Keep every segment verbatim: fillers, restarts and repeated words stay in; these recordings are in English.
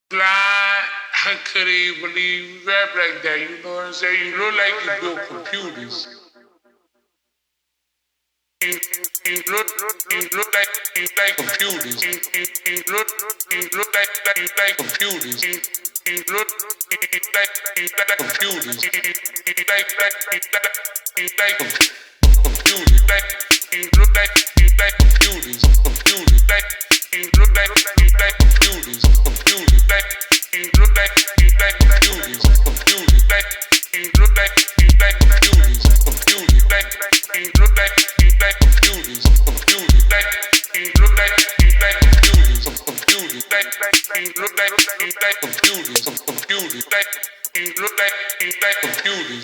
Blind, I couldn't even believe you rap like that, you know what I'm saying? You look like you built computers. You, you look, you look like you like computers. You, you, you look, you look like, like you like computers. You, you look, you like you like computers. You, you like like you like you like computers. Like you look like you like computers. Computers. Like you look like you like computers. Computers. Like you look like you like computers. Computers. Like you look like you like computers. Computers. Like you look like you like computers. Computers. Like you look like you like computers. Computers. Like you look like you like computers. Computers. Like you look like you like computers.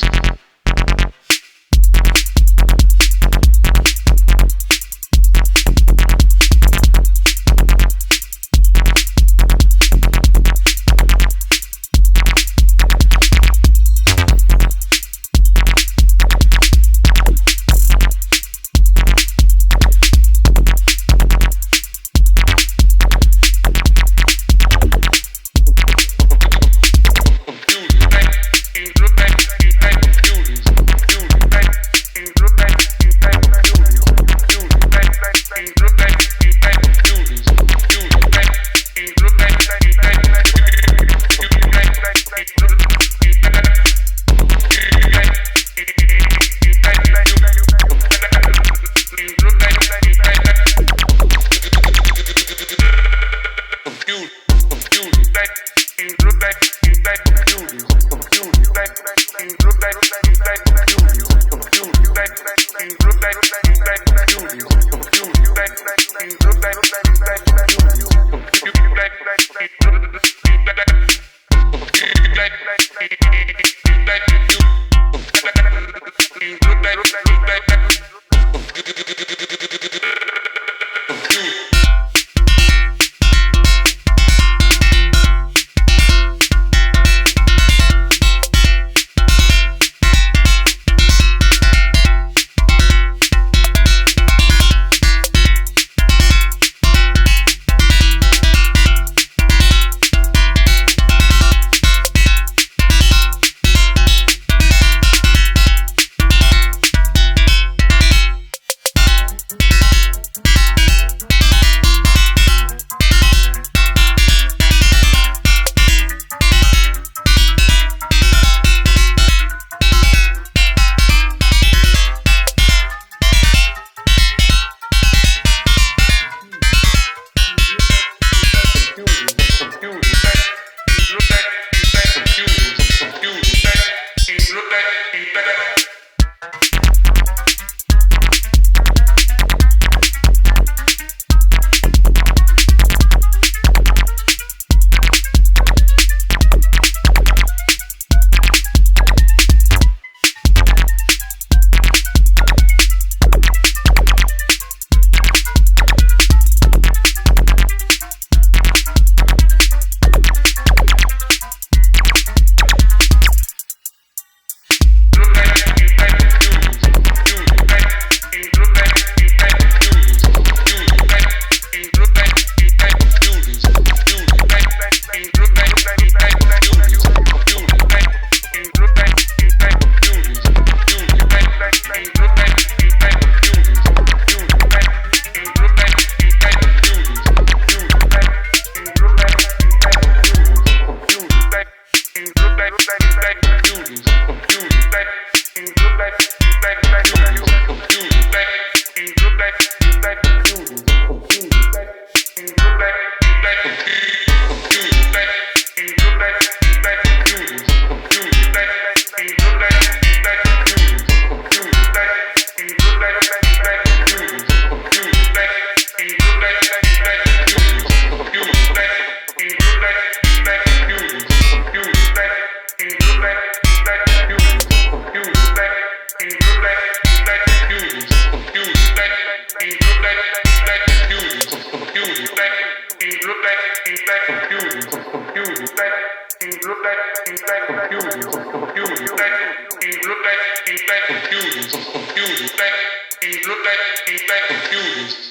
Computers.